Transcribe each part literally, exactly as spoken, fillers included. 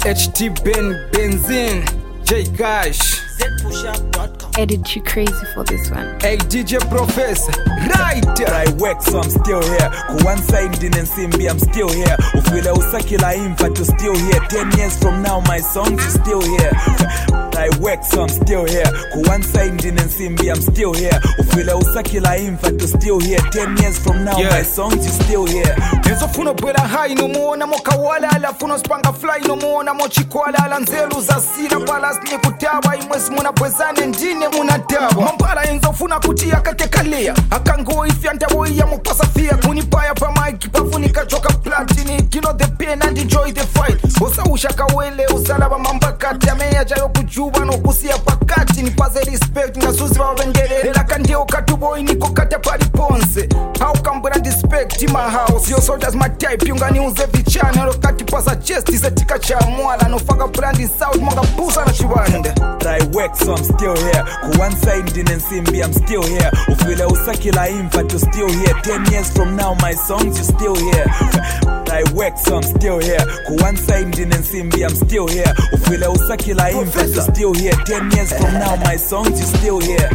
H T Ben Benzin, J Cash. Z push up dot com. Edit you crazy for this one. Hey D J Professor, right? I work so I'm still here. Ku one side in and Simbi, I'm still here. Ufile usakila imfa to still here. Ten years from now my songs is still here. I work so I'm still here. Ku one side in and Simbi, I'm still here. Ufile usakila imfa to still here. Ten years from now Yeah. my songs is still here. Enzo funo bwela hai no muona moka wala ala funo spanga fly no muona mochikwala ala nzelu za sila palas ni kutaba imwesi muna pwezane ndine muna dawa mambala enzo funa kutia katekalea akango ifya ntabo iya mupasa fia kunipaya pa maiki pafunika choka platini kilo the pain and enjoy the fight osa ushaka wele usalaba mambakati ameya jayo kujuba no kusia pakati nipaze respect ngasuzi wa wengere ela kandeo katubo iniko kata pari ponse how come brand respect in my house your soldiers my type yungani uze vichana lokati pasa chest isetika cha mwala no faka brand south monga busa na chiwanda. I work so I'm still here. Ku one side in and Simbi, I'm still here. Ufile usakila imfa to still here. Ten years from now my songs is still here. I work so I'm still here. Ku one side in and Simbi, I'm still here. Ufile usakila imfa to still here. Ten years from now my songs is still here.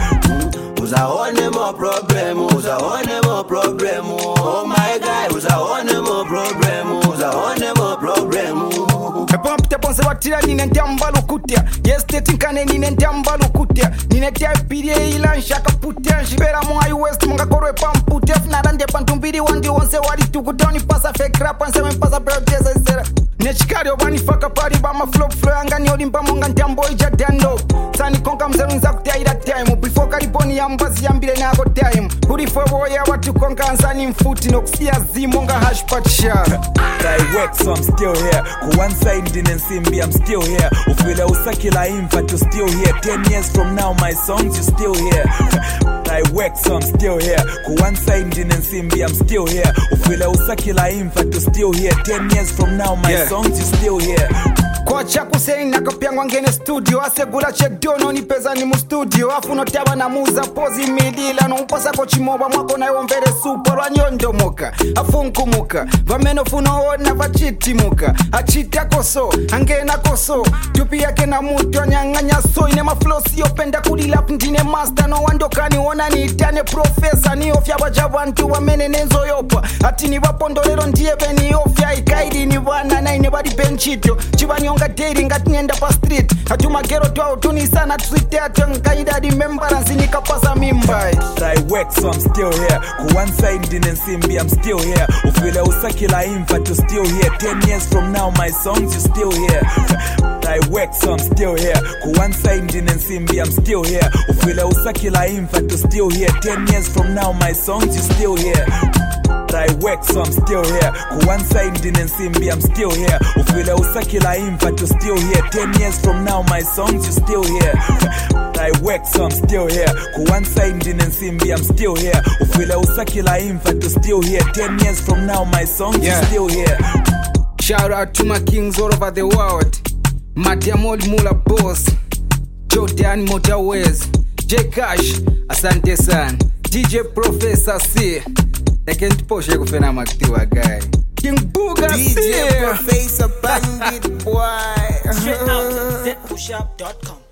Uzaone mo problem, uzaone mo problem. Oh my God, uzaone mo problem, uzaone mo problem. Epomp te ponse watira nine ndambalo kutia. Yes tetinkane nine ndambalo kutia. Nine tia pide ila nshaka putia. Shibera mo I west monga korwe pamputia. Fnarande pantumbiri wandi onse wadi tukutoni pasa fake rap anse mpasa peroteza isera. Nechikari obani faka pari ba ma flop flow angani olimpa monga ndambo ija dando. Sani konka mzeru nza kutia ida time. Before kariboni ya mbazi yambile na ako time. Urifo woya watu konka ansani mfuti no kusia zimonga hash patishara. I work so I'm still here. Ku one side in and Simbi, I'm still here. Ufile usakila imfa to still here. Ten years from now my songs is still here. I work so I'm still here. Ku one side in and Simbi, I'm still here. Ufile usakila imfa to still here. Ten years from now my Yeah. songs is still here. Kwa chaku saying nakapyangwa ngene studio asegula chedono ni pesa ni mu studio afuno taba na muza pozi midila no upasa ko chimoba mwako na yombere super wanyondo moka afunkumuka vameno funo ona vachiti muka achita koso angena koso tupi yake na mutu anyanganya so ine maflosi openda kudila ndine master no wandokani ona ni itane professor ni ofya wajabantu wamene nenzo yopa ati ni wapondolero ndiye beni ofya ikaidi ni bana na ine badi benchito chibanyo dating ngati nienda pa street atuma gero twao tunisana twite atangaida remembrance nikapasa mimba. I work so I'm still here. Ku one side in and Simbi, I'm still here. Ufile usakila imfa to still here. Ten years from now my songs is still here. I work so I'm still here. Ku one side in and Simbi, I'm still here. Ufile usakila imfa to still here. Ten years from now my songs is still here. I work so I'm still here. Ku one side in and Simbi, I'm still here. Ufile usakila imfa to still here. Ten years from now my songs is still here. I work so I'm still here. Ku one side in and Simbi, I'm still here. Ufile usakila imfa to still here. Ten years from now my songs Yeah. is still here. Shout out to my kings all over the world. Matiamol Mula Boss, Jordan Motorways, J Cash, asante sana. D J Professor C. Lakini poshe kufena maktiwa guy. King Booga D J C. Professor Bandit boy. Straight out Z push up dot com.